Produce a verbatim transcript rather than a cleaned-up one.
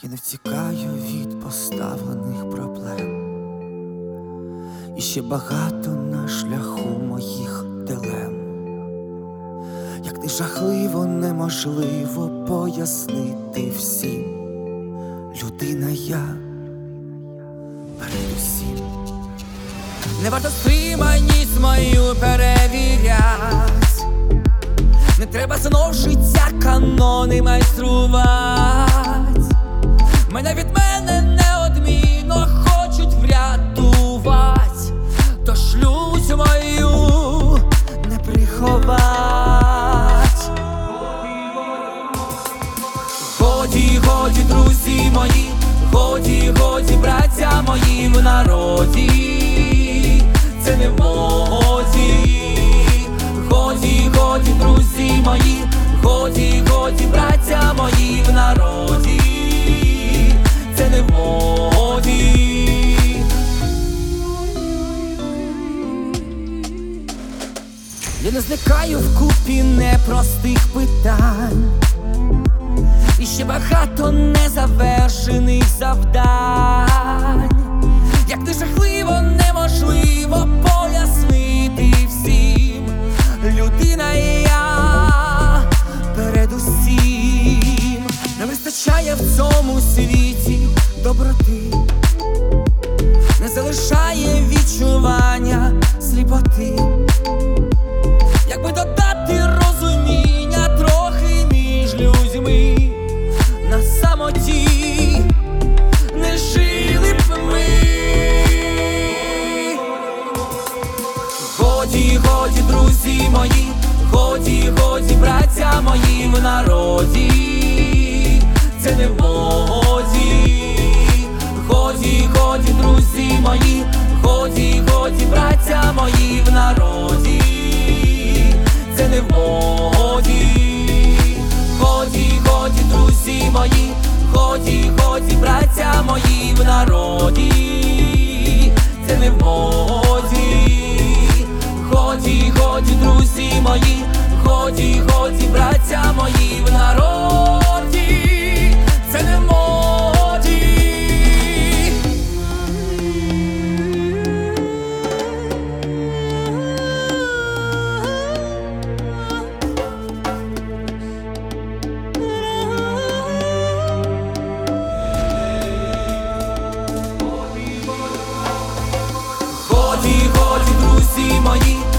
Я не втікаю від поставлених проблем, і ще багато на шляху моїх дилем. Як не жахливо, неможливо пояснити всім. Людина я передусім. Не варто стриманість мою перевірять. Не треба знов життя канони майструвать. Мене від мене неодмінно хочуть врятувать, то шлють мою не приховать. Годі, годі, друзі мої, годі, годі, браття мої в народі, це не в моді. Годі, годі, друзі мої, годі, годі, браття мої в народі, це не в моді. Я не зникаю в купі непростих питань, і ще багато незавершених завдань. Як не жахливо, неможливо пояснити всім. Людина я передусім. Не вистачає в цьому світі доброти, не залишає відчування сліпоти. Якби додати розуміння трохи між людьми, на самоті не жили б ми. Годі, годі, друзі мої, годі, годі, браття мої в народі, це не в моді. Годі, годі, друзі мої, годі, годі, браття мої в народі, це не в моді. Годі, годі, друзі мої, годі, годі, браття мої в народі, це не в моді. Годі, годі, друзі мої, годі, годі, браття мої в народі, це не в моді. Годі, годі, друзі мої,